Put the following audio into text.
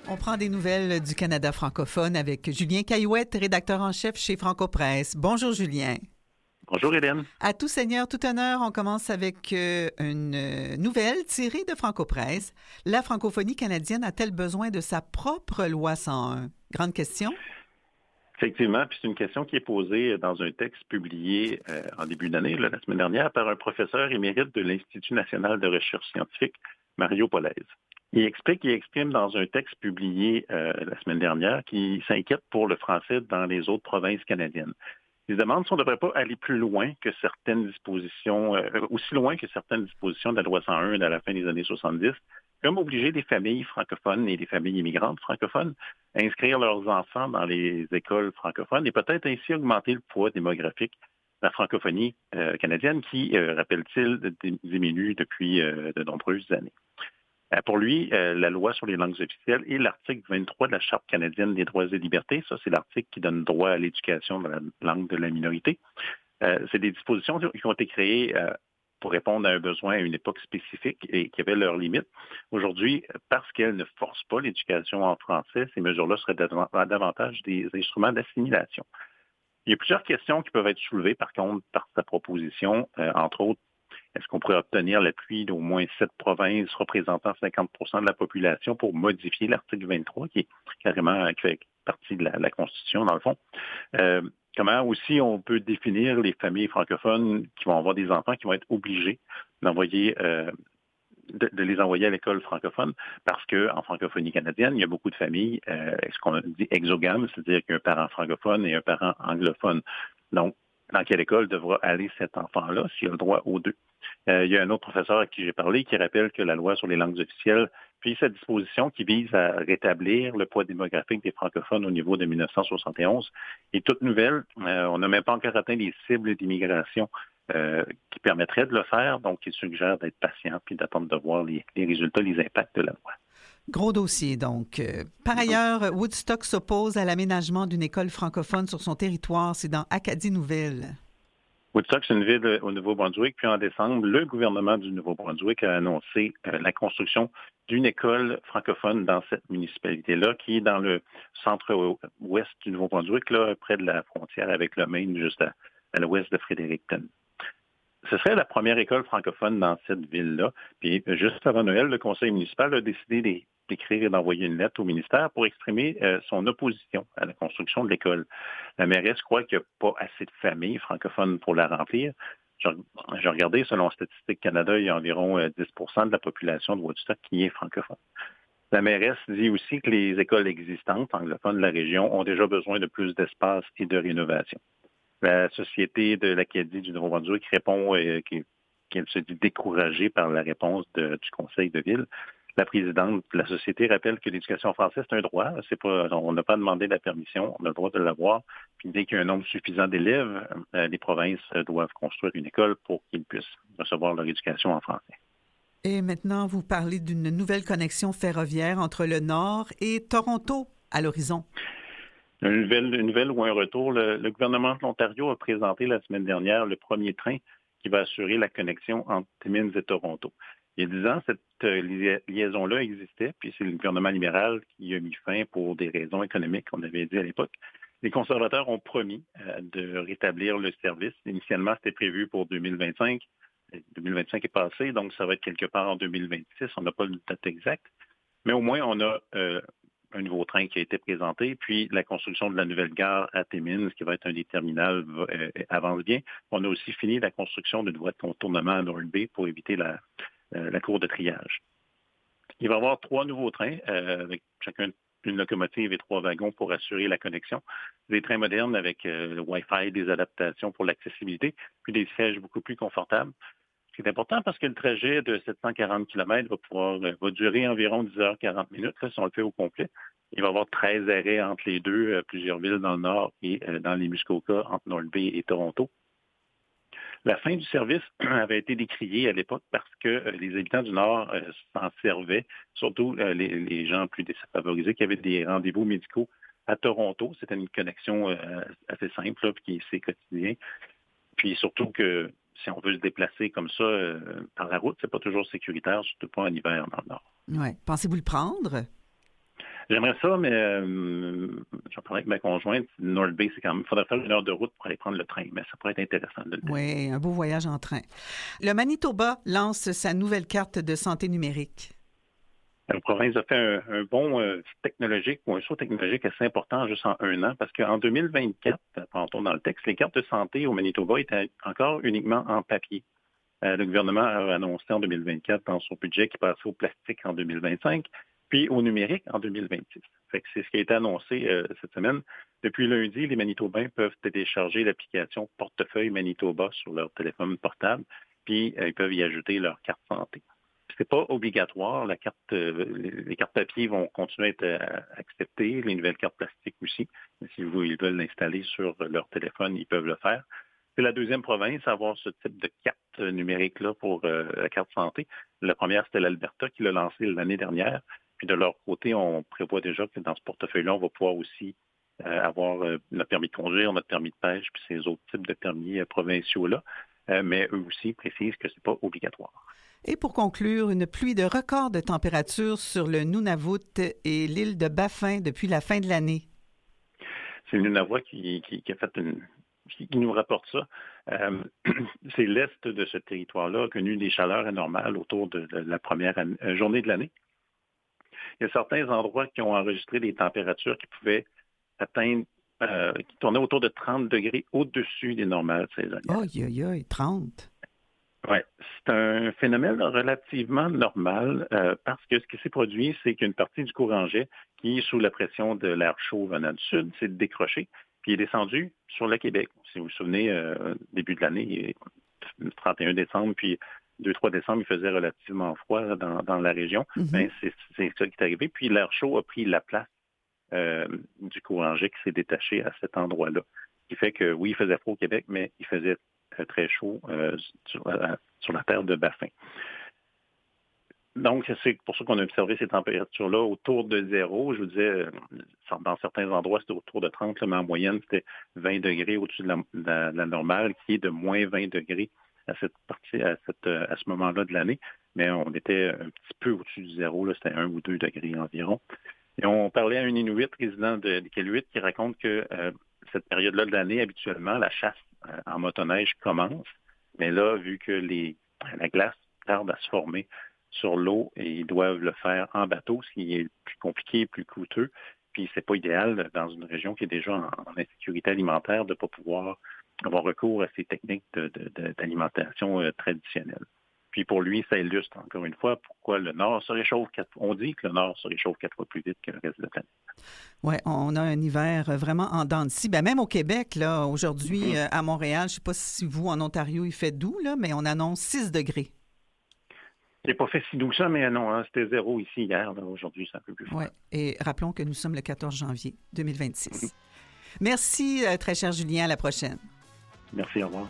On prend des nouvelles du Canada francophone avec Julien Caillouette, rédacteur en chef chez Franco-Presse. Bonjour Julien. Bonjour Hélène. À tout seigneur, tout honneur, on commence avec une nouvelle tirée de Franco-Presse. La francophonie canadienne a-t-elle besoin de sa propre loi 101? Grande question. Effectivement, puis c'est une question qui est posée dans un texte publié en début d'année, la semaine dernière, par un professeur émérite de l'Institut national de recherche scientifique, Mario Polaise. Il exprime dans un texte publié la semaine dernière qu'il s'inquiète pour le français dans les autres provinces canadiennes. Il se demande si on ne devrait pas aller plus loin que certaines dispositions, aussi loin que certaines dispositions de la loi 101 à la fin des années 70, comme obliger les familles francophones et les familles immigrantes francophones à inscrire leurs enfants dans les écoles francophones et peut-être ainsi augmenter le poids démographique de la francophonie canadienne qui, rappelle-t-il, diminue depuis de nombreuses années. Pour lui, la loi sur les langues officielles et l'article 23 de la Charte canadienne des droits et libertés, ça c'est l'article qui donne droit à l'éducation de la langue de la minorité. C'est des dispositions qui ont été créées pour répondre à un besoin à une époque spécifique et qui avaient leurs limites. Aujourd'hui, parce qu'elles ne forcent pas l'éducation en français, ces mesures-là seraient davantage des instruments d'assimilation. Il y a plusieurs questions qui peuvent être soulevées, par contre, par sa proposition, entre autres. Est-ce qu'on pourrait obtenir l'appui d'au moins 7 provinces représentant 50 % de la population pour modifier l'article 23, qui fait partie de la Constitution, dans le fond? Comment aussi on peut définir les familles francophones qui vont avoir des enfants qui vont être obligés d'envoyer de les envoyer à l'école francophone, parce qu'en francophonie canadienne, il y a beaucoup de familles, ce qu'on dit exogames, c'est-à-dire qu'il y a un parent francophone et un parent anglophone. Donc, dans quelle école devra aller cet enfant-là s'il a le droit aux deux? Il y a un autre professeur à qui j'ai parlé qui rappelle que la loi sur les langues officielles puis cette disposition qui vise à rétablir le poids démographique des francophones au niveau de 1971 est toute nouvelle. On n'a même pas encore atteint les cibles d'immigration qui permettraient de le faire. Donc, il suggère d'être patient puis d'attendre de voir les résultats, les impacts de la loi. Gros dossier, donc. Par ailleurs, Woodstock s'oppose à l'aménagement d'une école francophone sur son territoire. C'est dans Acadie Nouvelle. Woodstock, c'est une ville au Nouveau-Brunswick. Puis en décembre, le gouvernement du Nouveau-Brunswick a annoncé la d'une école francophone dans cette municipalité-là, qui est dans le centre-ouest du Nouveau-Brunswick, là, près de la frontière avec le Maine, juste à l'ouest de Fredericton. Ce serait la première école francophone dans cette ville-là. Puis juste avant Noël, le conseil municipal a décidé d'écrire et d'envoyer une lettre au ministère pour exprimer son opposition à la construction de l'école. La mairesse croit qu'il n'y a pas assez de familles francophones pour la remplir. J'ai regardé, selon Statistique Canada, il y a environ 10 % de la population de Woodstock qui est francophone. La mairesse dit aussi que les écoles existantes anglophones de la région ont déjà besoin de plus d'espace et de rénovation. La Société de l'Acadie du Nouveau-Brunswick répond qu'elle se dit découragée par la réponse du conseil de ville. La présidente de la société rappelle que l'éducation française, c'est un droit. On n'a pas demandé la permission, on a le droit de l'avoir. Puis dès qu'il y a un nombre suffisant d'élèves, les provinces doivent construire une école pour qu'ils puissent recevoir leur éducation en français. Et maintenant, vous parlez d'une nouvelle connexion ferroviaire entre le Nord et Toronto à l'horizon. Une nouvelle ou un retour. Le gouvernement de l'Ontario a présenté la semaine dernière le premier train qui va assurer la connexion entre Timmins et Toronto. Il y a 10 ans, cette liaison-là existait, puis c'est le gouvernement libéral qui a mis fin pour des raisons économiques, on avait dit à l'époque. Les conservateurs ont promis de rétablir le service. Initialement, c'était prévu pour 2025. 2025 est passé, donc ça va être quelque part en 2026. On n'a pas le date exacte. Mais au moins, on a un nouveau train qui a été présenté, puis la construction de la nouvelle gare à Timmins, qui va être un des terminals, avance bien. On a aussi fini la construction d'une voie de contournement à North Bay pour éviter la cour de triage. Il va y avoir 3 nouveaux trains, avec chacun une locomotive et 3 wagons pour assurer la connexion. Des trains modernes avec le Wi-Fi, des adaptations pour l'accessibilité, puis des sièges beaucoup plus confortables. C'est important parce que le trajet de 740 km va durer environ 10h40 minutes, là, si on le fait au complet. Il va y avoir 13 arrêts entre les deux, plusieurs villes dans le nord et dans les Muskoka, entre North Bay et Toronto. La fin du service avait été décriée à l'époque parce que les habitants du Nord s'en servaient, surtout les gens plus défavorisés qui avaient des rendez-vous médicaux à Toronto. C'était une connexion assez simple, là, qui est assez quotidien. Puis surtout que si on veut se déplacer comme ça par la route, c'est pas toujours sécuritaire, surtout pas en hiver dans le Nord. Oui. Pensez-vous le prendre? J'aimerais ça, mais j'en parlais avec ma conjointe. North Bay, c'est quand même, il faudrait faire 1 heure de route pour aller prendre le train, mais ça pourrait être intéressant de le faire. Oui, un beau voyage en train. Le Manitoba lance sa nouvelle carte de santé numérique. La province a fait un bond technologique ou un saut technologique assez important juste en 1 an, parce qu'en 2024, pendant dans le texte, les cartes de santé au Manitoba étaient encore uniquement en papier. Le gouvernement a annoncé en 2024 dans son budget qu'il passait au plastique en 2025, puis au numérique en 2026. Fait que c'est ce qui a été annoncé cette semaine. Depuis lundi, les Manitobains peuvent télécharger l'application Portefeuille Manitoba sur leur téléphone portable, puis ils peuvent y ajouter leur carte santé. C'est pas obligatoire. Les cartes papier vont continuer à être acceptées, les nouvelles cartes plastiques aussi. Mais si ils veulent l'installer sur leur téléphone, ils peuvent le faire. C'est la deuxième province à avoir ce type de carte numérique-là pour la carte santé. La première, c'était l'Alberta qui l'a lancé l'année dernière. Puis de leur côté, on prévoit déjà que dans ce portefeuille-là, on va pouvoir aussi avoir notre permis de conduire, notre permis de pêche, puis ces autres types de permis provinciaux-là. Mais eux aussi précisent que c'est pas obligatoire. Et pour conclure, une pluie de record de température sur le Nunavut et l'île de Baffin depuis la fin de l'année. C'est le Nunavut qui a fait qui nous rapporte ça. C'est l'est de ce territoire-là a connu des chaleurs anormales autour de la première journée de l'année. Il y a certains endroits qui ont enregistré des températures qui pouvaient atteindre, qui tournaient autour de 30 degrés au-dessus des normales saisonnières. Aïe, 30. Oui, c'est un phénomène relativement normal parce que ce qui s'est produit, c'est qu'une partie du courant jet qui, sous la pression de l'air chaud venant du sud, s'est décroché puis est descendu sur le Québec. Si vous vous souvenez, début de l'année, le 31 décembre, puis 2-3 décembre, il faisait relativement froid dans la région. Mm-hmm. Ben, c'est ça qui est arrivé. Puis l'air chaud a pris la place du courant jet qui s'est détaché à cet endroit-là. Ce qui fait que, oui, il faisait froid au Québec, mais il faisait très chaud sur la terre de Baffin. Donc, c'est pour ça qu'on a observé ces températures-là autour de 0. Je vous disais, dans certains endroits, c'était autour de 30, mais en moyenne, c'était 20 degrés au-dessus de la normale, qui est de moins 20 degrés à ce moment-là de l'année. Mais on était un petit peu au-dessus du 0, là, c'était 1 ou 2 degrés environ. Et on parlait à un Inuit résident d'Iqaluit qui raconte que cette période-là de l'année, habituellement, la chasse en motoneige commence. Mais là, vu que la glace tarde à se former sur l'eau et ils doivent le faire en bateau, ce qui est plus compliqué et plus coûteux. Puis c'est pas idéal dans une région qui est déjà en insécurité alimentaire de ne pas pouvoir avoir recours à ces techniques d'alimentation traditionnelles. Puis pour lui, ça illustre encore une fois pourquoi le Nord se réchauffe. On dit que le Nord se réchauffe 4 fois plus vite que le reste de la planète. Oui, on a un hiver vraiment en dents de scie. Ben, même au Québec, là, aujourd'hui, à Montréal, je ne sais pas si vous, en Ontario, il fait doux, là, mais on annonce 6 degrés. Il n'est pas fait si doux ça, mais non, hein, c'était 0 ici hier. Là, aujourd'hui, c'est un peu plus fort. Oui, et rappelons que nous sommes le 14 janvier 2026. Merci, très cher Julien. À la prochaine. Merci, au revoir.